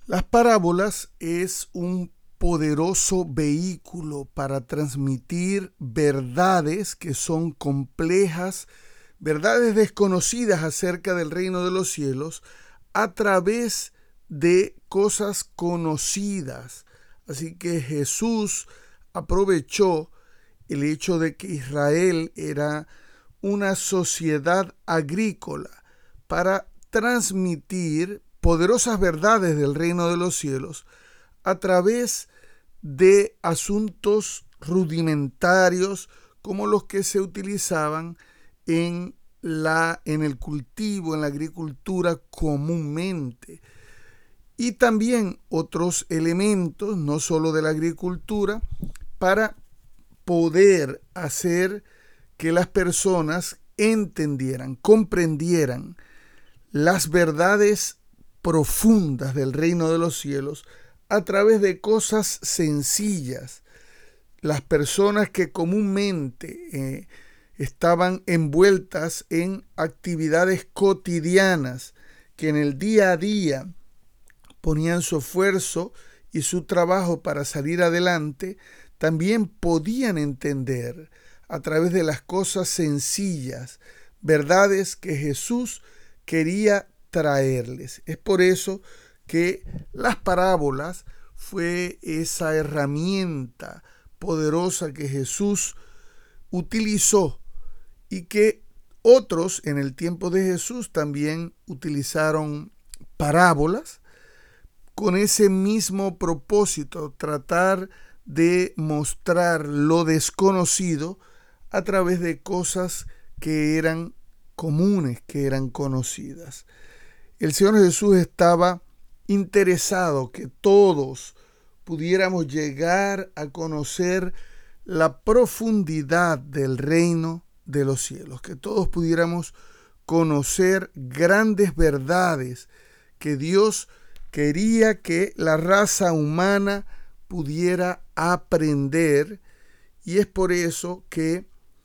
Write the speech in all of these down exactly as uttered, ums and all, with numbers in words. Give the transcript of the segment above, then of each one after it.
Las parábolas es un poderoso vehículo para transmitir verdades que son complejas, verdades desconocidas acerca del reino de los cielos a través de cosas conocidas. Así que Jesús aprovechó el hecho de que Israel era una sociedad agrícola para transmitir poderosas verdades del reino de los cielos a través de asuntos rudimentarios como los que se utilizaban en, la, en el cultivo, en la agricultura comúnmente. Y también otros elementos, no solo de la agricultura, para poder hacer que las personas entendieran, comprendieran las verdades profundas del reino de los cielos a través de cosas sencillas. Las personas que comúnmente eh, estaban envueltas en actividades cotidianas, que en el día a día ponían su esfuerzo y su trabajo para salir adelante, también podían entender a través de las cosas sencillas, verdades que Jesús quería traerles. Es por eso que las parábolas fue esa herramienta poderosa que Jesús utilizó y que otros en el tiempo de Jesús también utilizaron parábolas con ese mismo propósito, tratar de mostrar lo desconocido a través de cosas que eran comunes, que eran conocidas. El Señor Jesús estaba interesado que todos pudiéramos llegar a conocer la profundidad del reino de los cielos, que todos pudiéramos conocer grandes verdades que Dios quería que la raza humana pudiera aprender, y es por eso que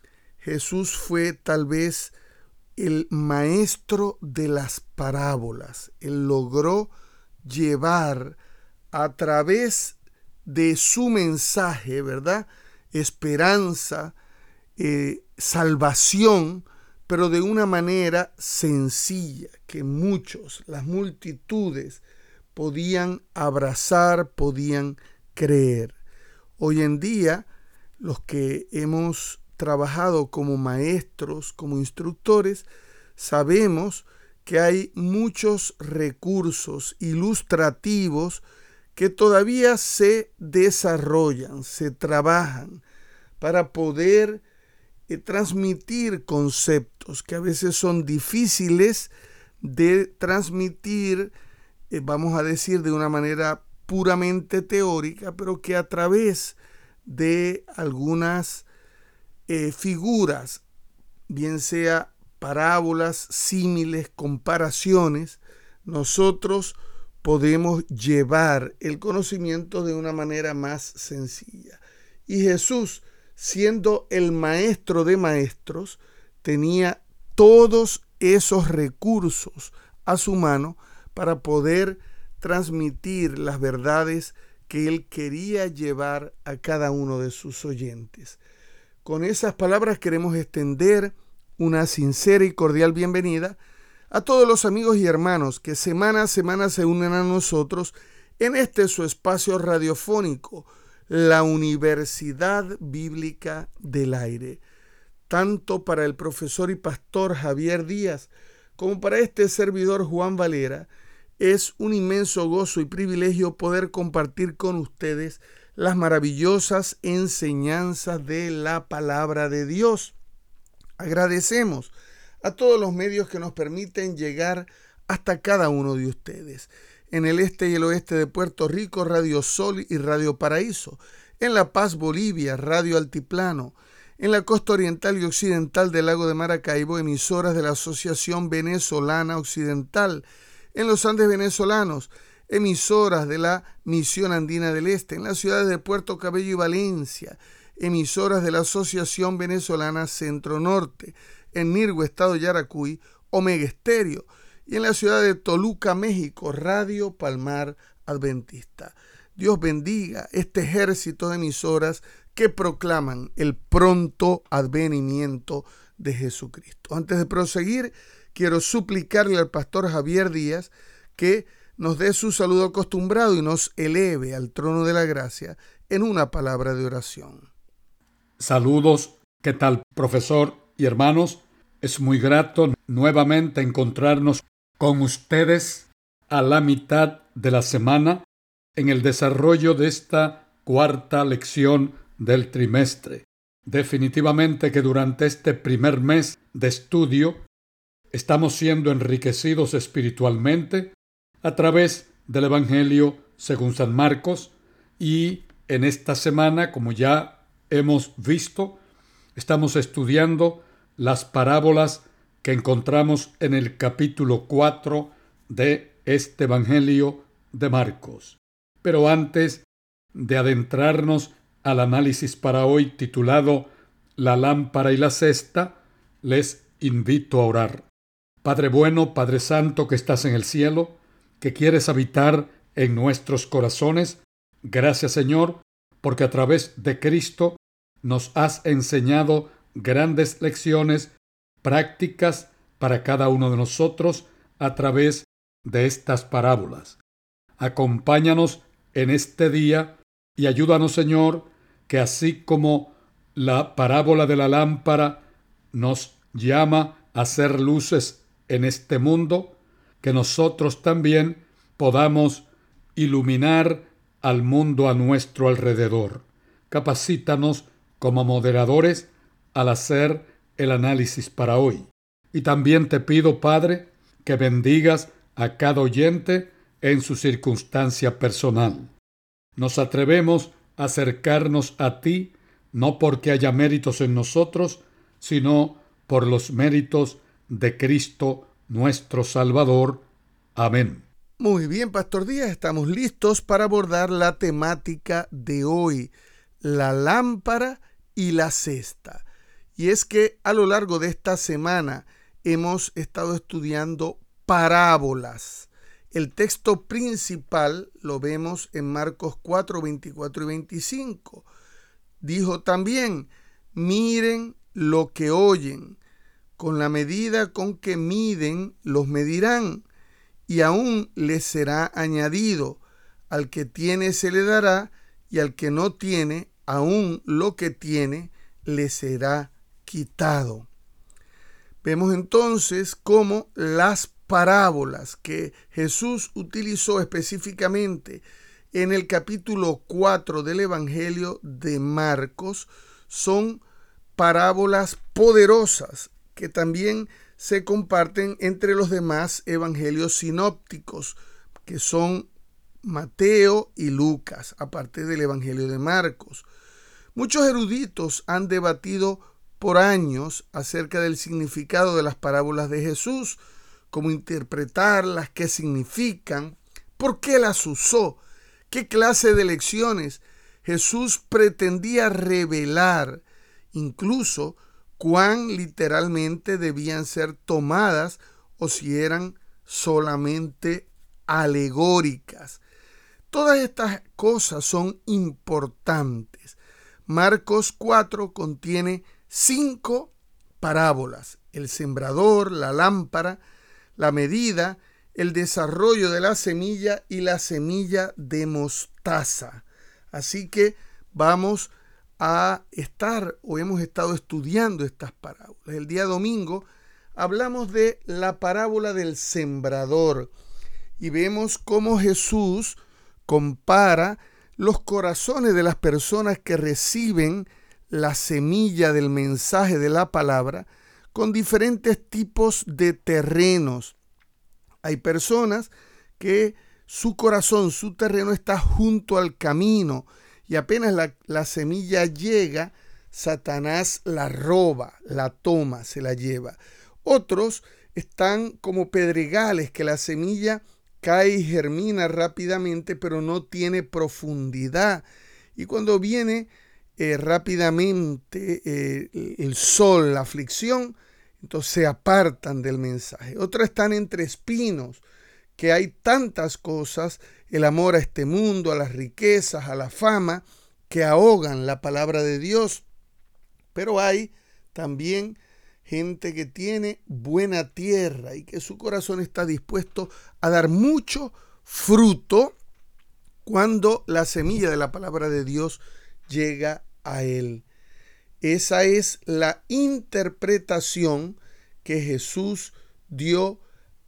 Jesús fue tal vez el maestro de las parábolas. Él logró llevar a través de su mensaje, ¿verdad?, esperanza, eh, salvación, pero de una manera sencilla, que muchos, las multitudes, podían abrazar, podían creer. Hoy en día, los que hemos trabajado como maestros, como instructores, sabemos que hay muchos recursos ilustrativos que todavía se desarrollan, se trabajan para poder eh, transmitir conceptos que a veces son difíciles de transmitir, eh, vamos a decir de una manera puramente teórica, pero que a través de algunas Eh, figuras, bien sea parábolas, símiles, comparaciones, nosotros podemos llevar el conocimiento de una manera más sencilla. Y Jesús, siendo el maestro de maestros, tenía todos esos recursos a su mano para poder transmitir las verdades que él quería llevar a cada uno de sus oyentes. Con esas palabras queremos extender una sincera y cordial bienvenida a todos los amigos y hermanos que semana a semana se unen a nosotros en este su espacio radiofónico, la Universidad Bíblica del Aire. Tanto para el profesor y pastor Javier Díaz como para este servidor Juan Valera, es un inmenso gozo y privilegio poder compartir con ustedes las maravillosas enseñanzas de la palabra de Dios. Agradecemos a todos los medios que nos permiten llegar hasta cada uno de ustedes. En el este y el oeste de Puerto Rico, Radio Sol y Radio Paraíso. En La Paz, Bolivia, Radio Altiplano. En la costa oriental y occidental del lago de Maracaibo, emisoras de la Asociación Venezolana Occidental. En los Andes venezolanos, emisoras de la Misión Andina del Este, en las ciudades de Puerto Cabello y Valencia, emisoras de la Asociación Venezolana Centro Norte, en Nirgua, Estado Yaracuy, Omega Estéreo, y en la ciudad de Toluca, México, Radio Palmar Adventista. Dios bendiga este ejército de emisoras que proclaman el pronto advenimiento de Jesucristo. Antes de proseguir, quiero suplicarle al pastor Javier Díaz que nos dé su saludo acostumbrado y nos eleve al trono de la gracia en una palabra de oración. Saludos, ¿qué tal, profesor y hermanos? Es muy grato nuevamente encontrarnos con ustedes a la mitad de la semana en el desarrollo de esta cuarta lección del trimestre. Definitivamente que durante este primer mes de estudio estamos siendo enriquecidos espiritualmente a través del Evangelio según San Marcos, y en esta semana, como ya hemos visto, estamos estudiando las parábolas que encontramos en el capítulo cuatro de este Evangelio de Marcos. Pero antes de adentrarnos al análisis para hoy titulado La lámpara y la cesta, les invito a orar. Padre bueno, Padre santo que estás en el cielo, que quieres habitar en nuestros corazones, gracias Señor, porque a través de Cristo nos has enseñado grandes lecciones prácticas para cada uno de nosotros a través de estas parábolas. Acompáñanos en este día y ayúdanos, Señor, que así como la parábola de la lámpara nos llama a hacer luces en este mundo, que nosotros también podamos iluminar al mundo a nuestro alrededor. Capacítanos como moderadores al hacer el análisis para hoy. Y también te pido, Padre, que bendigas a cada oyente en su circunstancia personal. Nos atrevemos a acercarnos a ti, no porque haya méritos en nosotros, sino por los méritos de Cristo nuestro Salvador. Amén. Muy bien, Pastor Díaz, estamos listos para abordar la temática de hoy, la lámpara y la cesta. Y es que a lo largo de esta semana hemos estado estudiando parábolas. El texto principal lo vemos en Marcos cuatro, veinticuatro y veinticinco. Dijo también, miren lo que oyen, con la medida con que miden los medirán, y aún les será añadido. Al que tiene se le dará, y al que no tiene, aún lo que tiene le será quitado. Vemos entonces cómo las parábolas que Jesús utilizó específicamente en el capítulo cuatro del Evangelio de Marcos son parábolas poderosas que también se comparten entre los demás evangelios sinópticos, que son Mateo y Lucas, aparte del Evangelio de Marcos. Muchos eruditos han debatido por años acerca del significado de las parábolas de Jesús, cómo interpretarlas, qué significan, por qué las usó, qué clase de lecciones Jesús pretendía revelar, incluso cuán literalmente debían ser tomadas o si eran solamente alegóricas. Todas estas cosas son importantes. Marcos cuatro contiene cinco parábolas: el sembrador, la lámpara, la medida, el desarrollo de la semilla y la semilla de mostaza. Así que vamos a estar o hemos estado estudiando estas parábolas. El día domingo hablamos de la parábola del sembrador y vemos cómo Jesús compara los corazones de las personas que reciben la semilla del mensaje de la palabra con diferentes tipos de terrenos. Hay personas que su corazón, su terreno está junto al camino y apenas la, la semilla llega, Satanás la roba, la toma, se la lleva. Otros están como pedregales, que la semilla cae y germina rápidamente, pero no tiene profundidad. Y cuando viene eh, rápidamente eh, el sol, la aflicción, entonces se apartan del mensaje. Otras están entre espinos, que hay tantas cosas, el amor a este mundo, a las riquezas, a la fama, que ahogan la palabra de Dios. Pero hay también gente que tiene buena tierra y que su corazón está dispuesto a dar mucho fruto cuando la semilla de la palabra de Dios llega a él. Esa es la interpretación que Jesús dio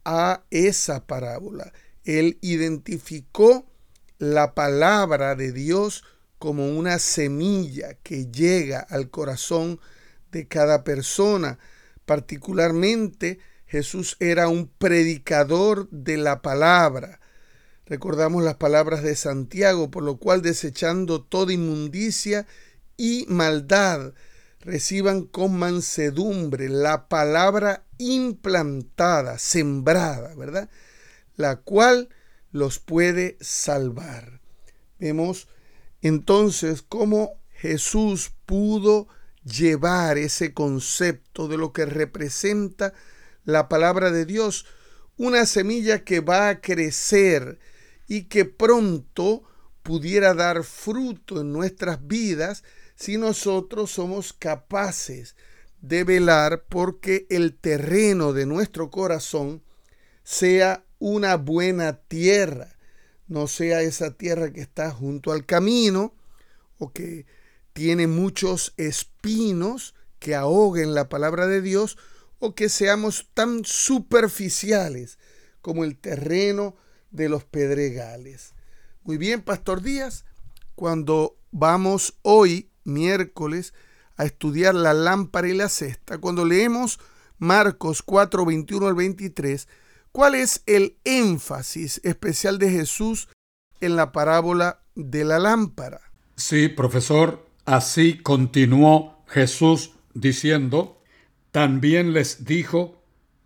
a esa parábola. Él identificó la palabra de Dios como una semilla que llega al corazón de cada persona. Particularmente, Jesús era un predicador de la palabra. Recordamos las palabras de Santiago, por lo cual, desechando toda inmundicia y maldad, reciban con mansedumbre la palabra implantada, sembrada, ¿verdad? La cual los puede salvar. Vemos entonces cómo Jesús pudo llevar ese concepto de lo que representa la palabra de Dios, una semilla que va a crecer y que pronto pudiera dar fruto en nuestras vidas si nosotros somos capaces de velar porque el terreno de nuestro corazón sea una buena tierra, no sea esa tierra que está junto al camino o que tiene muchos espinos que ahoguen la palabra de Dios, o que seamos tan superficiales como el terreno de los pedregales. Muy bien, Pastor Díaz, cuando vamos hoy, miércoles, a estudiar la lámpara y la cesta, cuando leemos Marcos cuatro, veintiuno al veintitrés, ¿cuál es el énfasis especial de Jesús en la parábola de la lámpara? Sí, profesor, así continuó Jesús diciendo: también les dijo,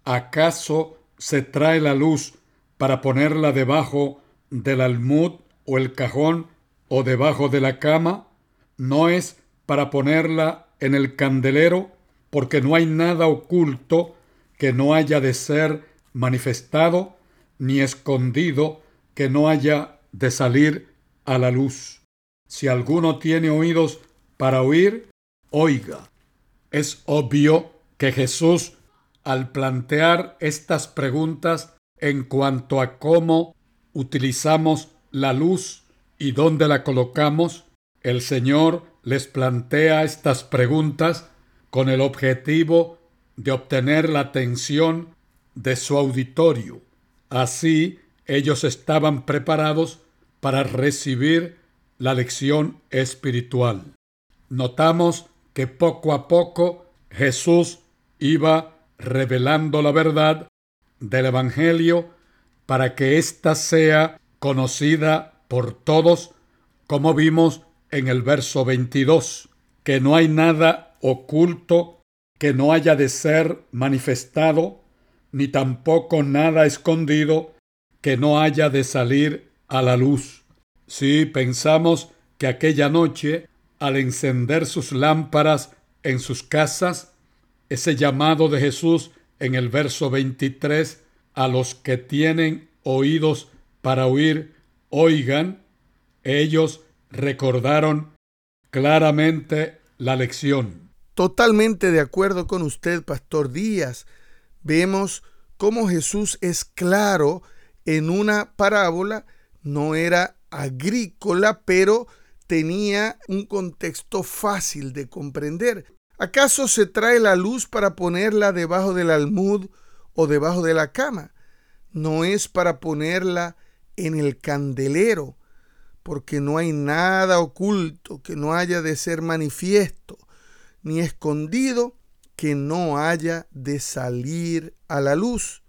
¿acaso se trae la luz para ponerla debajo del almud o el cajón o debajo de la cama? ¿No es para ponerla en el candelero? Porque no hay nada oculto que no haya de ser manifestado, ni escondido que no haya de salir a la luz. Si alguno tiene oídos para oír, oiga. Es obvio que Jesús, al plantear estas preguntas en cuanto a cómo utilizamos la luz y dónde la colocamos, el Señor les plantea estas preguntas con el objetivo de obtener la atención de su auditorio. Así, ellos estaban preparados para recibir la lección espiritual. Notamos que poco a poco Jesús iba revelando la verdad del Evangelio para que ésta sea conocida por todos, como vimos en el verso veintidós, que no hay nada oculto que no haya de ser manifestado, ni tampoco nada escondido que no haya de salir a la luz. Sí, pensamos que aquella noche, al encender sus lámparas en sus casas, ese llamado de Jesús en el verso veintitrés, a los que tienen oídos para oír, oigan, ellos recordaron claramente la lección. Totalmente de acuerdo con usted, Pastor Díaz. Vemos cómo Jesús es claro en una parábola, no era agrícola, pero tenía un contexto fácil de comprender. ¿Acaso se trae la luz para ponerla debajo del almud o debajo de la cama? No es para ponerla en el candelero, porque no hay nada oculto que no haya de ser manifiesto, ni escondido que no haya de salir a la luz.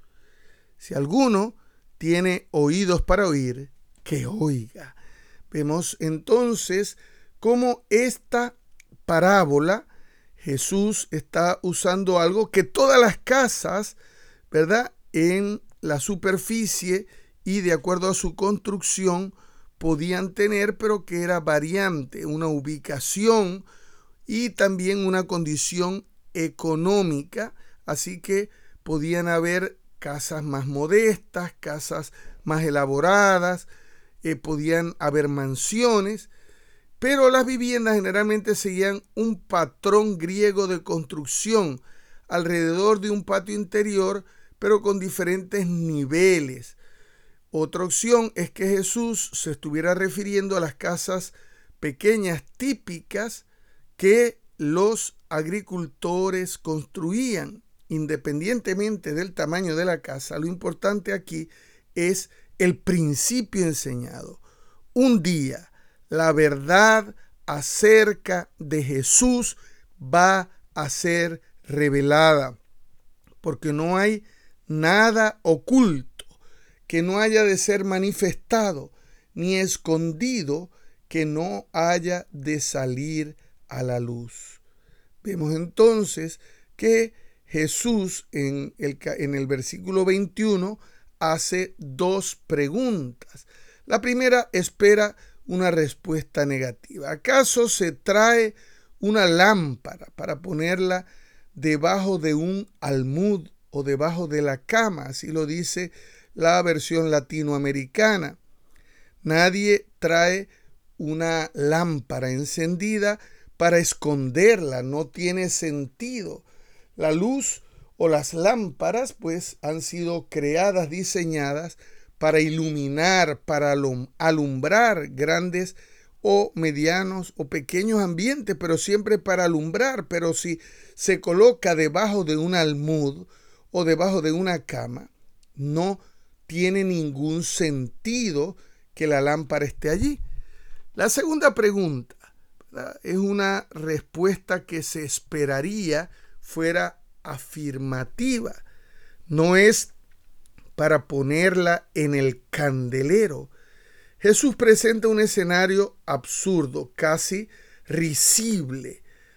Si alguno tiene oídos para oír, que oiga. Vemos entonces cómo esta parábola Jesús está usando algo que todas las casas, ¿verdad?, en la superficie y de acuerdo a su construcción podían tener, pero que era variante, una ubicación y también una condición económica así que podían haber casas más modestas, casas más elaboradas, eh, podían haber mansiones, pero las viviendas generalmente seguían un patrón griego de construcción alrededor de un patio interior, pero con diferentes niveles. Otra opción es que Jesús se estuviera refiriendo a las casas pequeñas típicas que los agricultores construían. Independientemente del tamaño de la casa, lo importante aquí es el principio enseñado. Un día, la verdad acerca de Jesús va a ser revelada, porque no hay nada oculto que no haya de ser manifestado, ni escondido que no haya de salir a la luz. Vemos entonces que Jesús en el, en el versículo veintiuno hace dos preguntas. La primera espera una respuesta negativa. ¿Acaso se trae una lámpara para ponerla debajo de un almud o debajo de la cama? Así lo dice la versión latinoamericana. Nadie trae una lámpara encendida para esconderla, no tiene sentido. La luz o las lámparas pues han sido creadas, diseñadas para iluminar, para alumbrar grandes o medianos o pequeños ambientes, pero siempre para alumbrar. Pero si se coloca debajo de un almud o debajo de una cama, no tiene ningún sentido que la lámpara esté allí. La segunda pregunta, ¿verdad?, es una respuesta que se esperaría fuera afirmativa. No es para ponerla en el candelero. Jesús presenta un escenario absurdo, casi risible,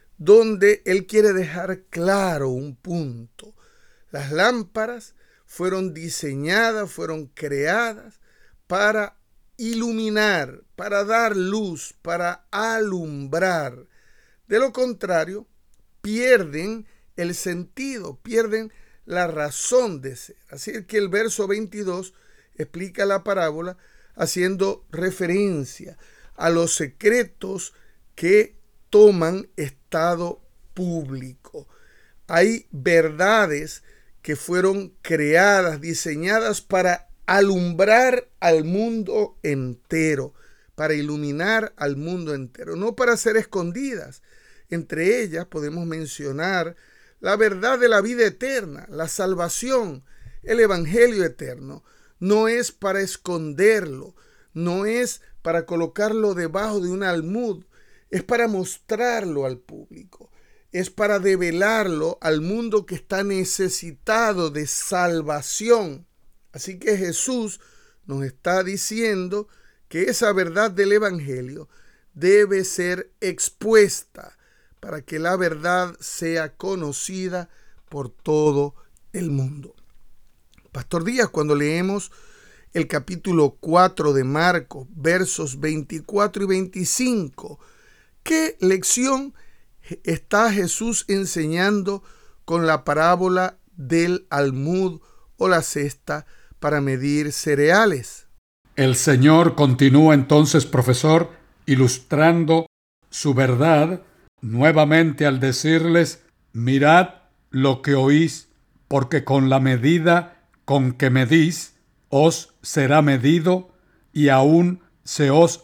donde él quiere dejar claro un punto. Las lámparas fueron diseñadas, fueron creadas para iluminar, para dar luz, para alumbrar. De lo contrario, pierden el sentido, pierden la razón de ser. Así es que el verso veintidós explica la parábola haciendo referencia a los secretos que toman estado público. Hay verdades que fueron creadas, diseñadas para alumbrar al mundo entero, para iluminar al mundo entero, no para ser escondidas. Entre ellas podemos mencionar la verdad de la vida eterna, la salvación, el evangelio eterno. No es para esconderlo, no es para colocarlo debajo de un almud, es para mostrarlo al público, es para develarlo al mundo que está necesitado de salvación. Así que Jesús nos está diciendo que esa verdad del evangelio debe ser expuesta para que la verdad sea conocida por todo el mundo. Pastor Díaz, cuando leemos el capítulo cuatro de Marcos, versos veinticuatro y veinticinco, ¿qué lección está Jesús enseñando con la parábola del almud o la cesta para medir cereales? El Señor continúa entonces, profesor, ilustrando su verdad nuevamente al decirles: mirad lo que oís, porque con la medida con que medís, os será medido, y aún se os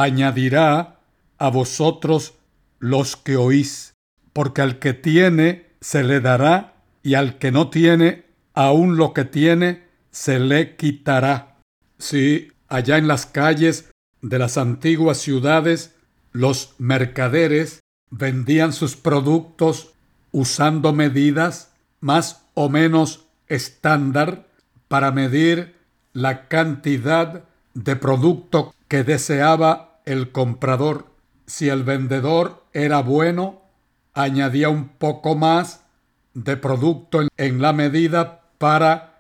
añadirá a vosotros los que oís. Porque al que tiene se le dará, y al que no tiene, aún lo que tiene se le quitará. Sí, allá en las calles de las antiguas ciudades, los mercaderes vendían sus productos usando medidas más o menos estándar para medir la cantidad de producto que deseaba el comprador. Si el vendedor era bueno, añadía un poco más de producto en, en la medida para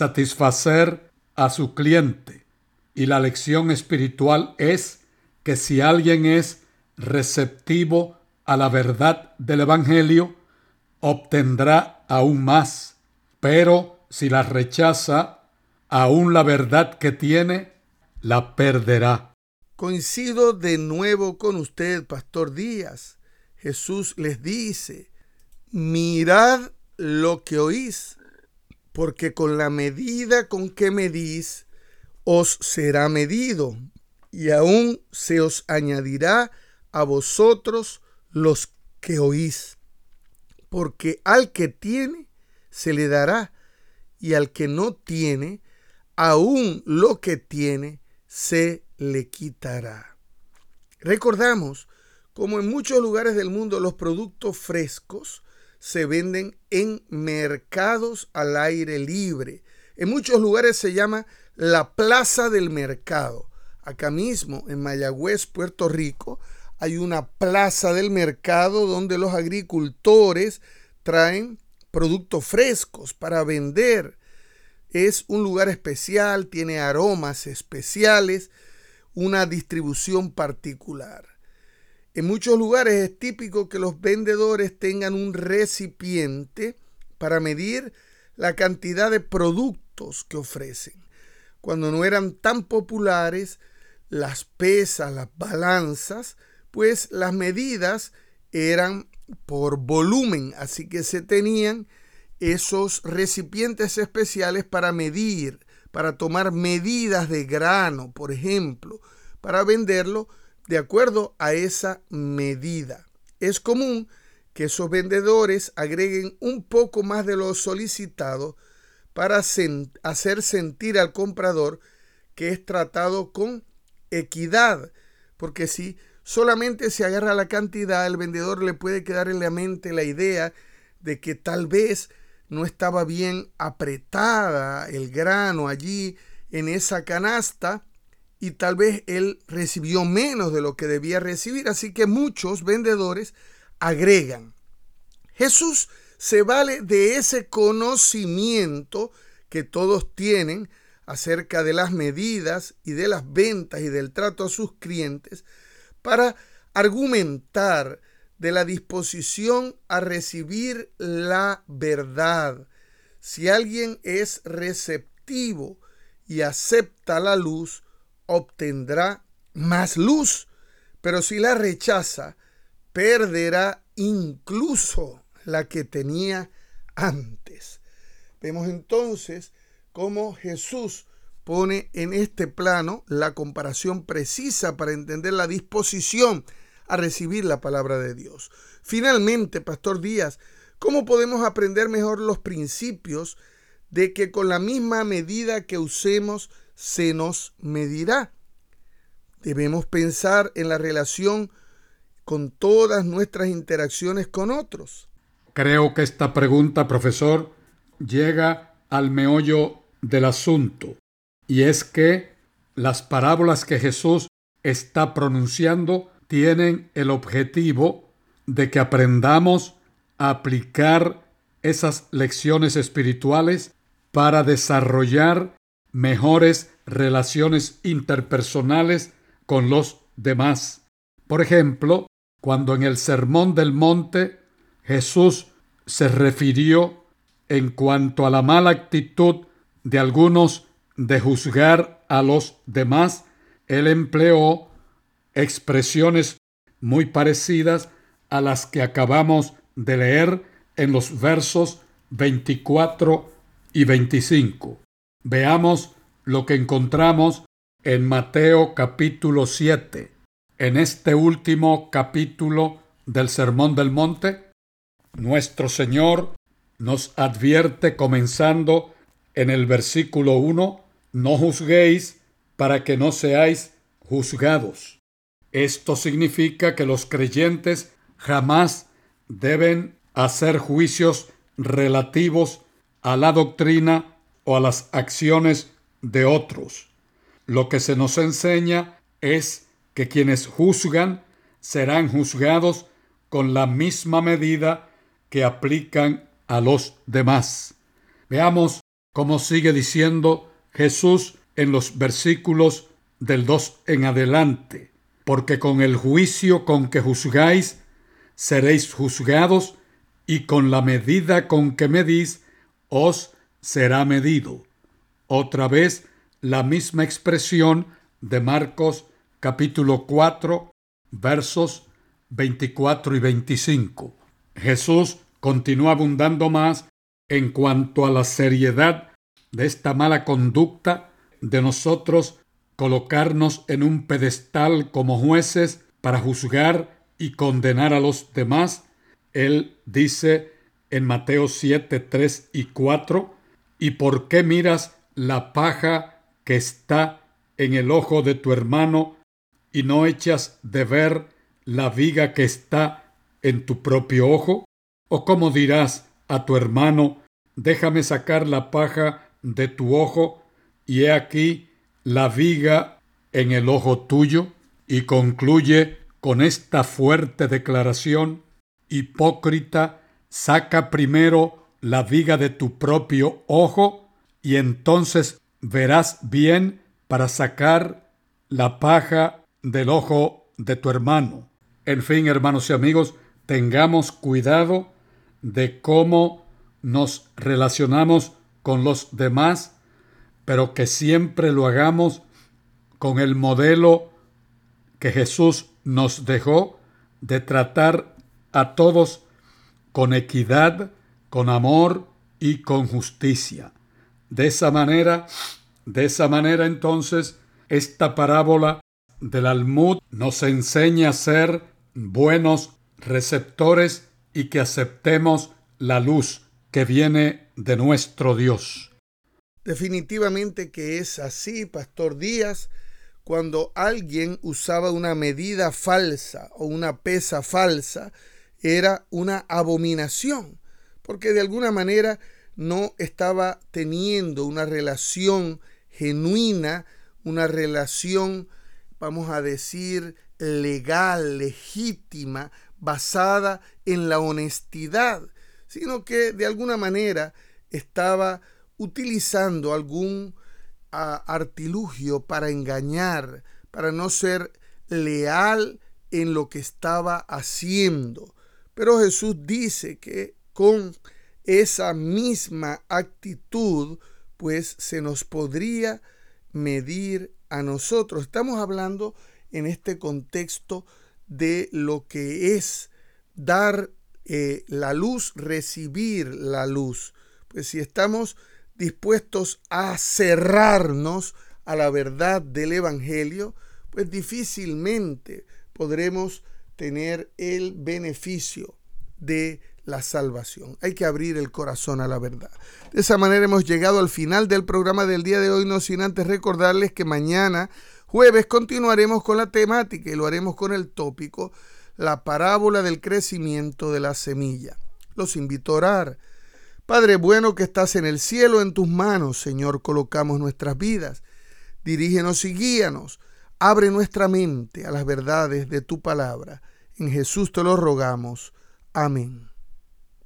satisfacer a su cliente. Y la lección espiritual es que si alguien es receptivo a la verdad del evangelio, obtendrá aún más. Pero si la rechaza, aún la verdad que tiene la perderá. Coincido de nuevo con usted, Pastor Díaz. Jesús les dice: mirad lo que oís, porque con la medida con que medís, os será medido, y aún se os añadirá a vosotros los que oís. Porque al que tiene, se le dará, y al que no tiene, aún lo que tiene, se le quitará. Recordamos como en muchos lugares del mundo los productos frescos se venden en mercados al aire libre. En muchos lugares se llama la plaza del mercado. Acá mismo en Mayagüez, Puerto Rico, hay una plaza del mercado donde los agricultores traen productos frescos para vender. Es un lugar especial, tiene aromas especiales, una distribución particular. En muchos lugares es típico que los vendedores tengan un recipiente para medir la cantidad de productos que ofrecen. Cuando no eran tan populares las pesas, las balanzas, pues las medidas eran por volumen, así que se tenían esos recipientes especiales para medir, para tomar medidas de grano, por ejemplo, para venderlo de acuerdo a esa medida. Es común que esos vendedores agreguen un poco más de lo solicitado para sen- hacer sentir al comprador que es tratado con equidad, porque si solamente se agarra la cantidad, el vendedor le puede quedar en la mente la idea de que tal vez no estaba bien apretada el grano allí en esa canasta y tal vez él recibió menos de lo que debía recibir, así que muchos vendedores agregan. Jesús se vale de ese conocimiento que todos tienen acerca de las medidas y de las ventas y del trato a sus clientes para argumentar de la disposición a recibir la verdad. Si alguien es receptivo y acepta la luz, obtendrá más luz, pero si la rechaza, perderá incluso la que tenía antes. Vemos entonces cómo Jesús pone en este plano la comparación precisa para entender la disposición a recibir la palabra de Dios. Finalmente, Pastor Díaz, ¿cómo podemos aprender mejor los principios de que con la misma medida que usemos se nos medirá? Debemos pensar en la relación con todas nuestras interacciones con otros. Creo que esta pregunta, profesor, llega al meollo del asunto, y es que las parábolas que Jesús está pronunciando tienen el objetivo de que aprendamos a aplicar esas lecciones espirituales para desarrollar mejores relaciones interpersonales con los demás. Por ejemplo, cuando en el Sermón del Monte Jesús se refirió en cuanto a la mala actitud de algunos de juzgar a los demás, él empleó expresiones muy parecidas a las que acabamos de leer en los versos veinticuatro y veinticinco. Veamos lo que encontramos en Mateo capítulo siete. En este último capítulo del Sermón del Monte, nuestro Señor nos advierte comenzando en el versículo uno: no juzguéis para que no seáis juzgados. Esto significa que los creyentes jamás deben hacer juicios relativos a la doctrina o a las acciones de otros. Lo que se nos enseña es que quienes juzgan serán juzgados con la misma medida que aplican a los demás. Veamos cómo sigue diciendo Jesús en los versículos del dos en adelante. Porque con el juicio con que juzgáis, seréis juzgados, y con la medida con que medís, os será medido. Otra vez, la misma expresión de Marcos capítulo cuatro, versos veinticuatro y veinticinco. Jesús continúa abundando más en cuanto a la seriedad de esta mala conducta de nosotros colocarnos en un pedestal como jueces para juzgar y condenar a los demás. Él dice en Mateo siete, tres y cuatro, ¿y por qué miras la paja que está en el ojo de tu hermano y no echas de ver la viga que está en tu propio ojo? ¿O cómo dirás a tu hermano, déjame sacar la paja de tu ojo, y he aquí la viga en el ojo tuyo? Y concluye con esta fuerte declaración: hipócrita, saca primero la viga de tu propio ojo, y entonces verás bien para sacar la paja del ojo de tu hermano. En fin, hermanos y amigos, tengamos cuidado de cómo nos relacionamos con los demás, pero que siempre lo hagamos con el modelo que Jesús nos dejó de tratar a todos con equidad, con amor y con justicia. De esa manera, de esa manera entonces, esta parábola del almud nos enseña a ser buenos receptores y que aceptemos la luz que viene de nuestro Dios. Definitivamente que es así, Pastor Díaz. Cuando alguien usaba una medida falsa o una pesa falsa, era una abominación, porque de alguna manera no estaba teniendo una relación genuina, una relación, vamos a decir, legal, legítima, basada en la honestidad, sino que de alguna manera estaba utilizando algún uh, artilugio para engañar, para no ser leal en lo que estaba haciendo. Pero Jesús dice que con esa misma actitud, pues se nos podría medir a nosotros. Estamos hablando en este contexto de lo que es dar eh, la luz, recibir la luz. Pues si estamos dispuestos a cerrarnos a la verdad del Evangelio, pues difícilmente podremos tener el beneficio de la salvación. Hay que abrir el corazón a la verdad. De esa manera hemos llegado al final del programa del día de hoy, no sin antes recordarles que mañana, jueves, continuaremos con la temática y lo haremos con el tópico la parábola del crecimiento de la semilla. Los invito a orar. Padre bueno que estás en el cielo, en tus manos, Señor, colocamos nuestras vidas. Dirígenos y guíanos. Abre nuestra mente a las verdades de tu palabra. En Jesús te lo rogamos. Amén.